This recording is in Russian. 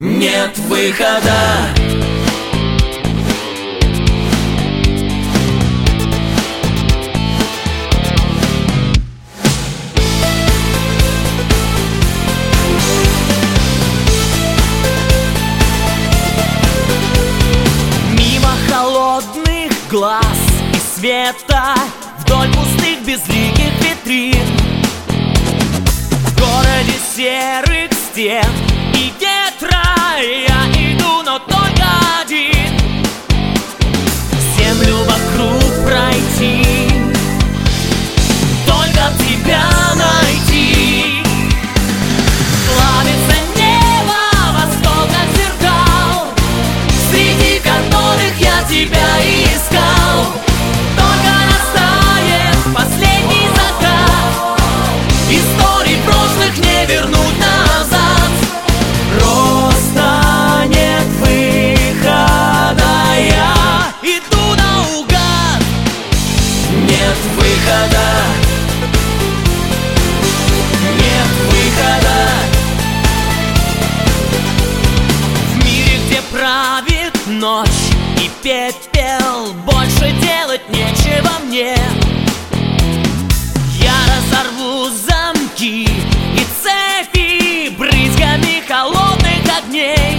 Нет выхода. Мимо холодных глаз и света, вдоль пустых безликих витрин, в городе серых стен и ветра я иду, но только один. Землю вокруг пройти, только тебя найти. Плавится небо, восток от зеркал, среди которых я тебя искал. Только настанет последний закат, историй прошлых не вернуть назад. Просто нет выхода, я иду наугад. Нет выхода. Нет выхода. В мире, где правит ночь и пепел, больше делать нечего мне. Я разорву замки и цепи брызгами холодных огней.